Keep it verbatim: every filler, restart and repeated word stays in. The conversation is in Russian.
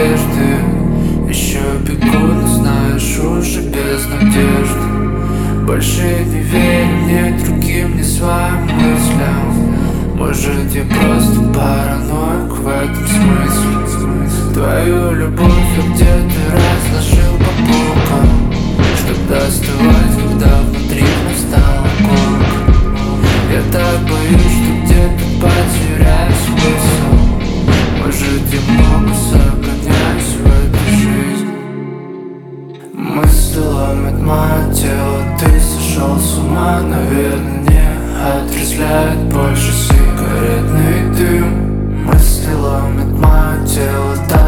надежды. Еще бегу, но знаешь, уже без надежды. Больше не верю ни другим, ни своим мыслям. Может, я просто параноик в этом смысле. Твою любовь я где-то разложил по полкам, чтоб доставать, когда внутри настала горка. Я так боюсь, что где-то потеряю смысл. Может, я много загоняюсь в эту жизнь. Мысли ломят мое тело, ты сошел с ума, наверное, не отрезвляет больше сигаретный дым. Мысли ломят мое тело,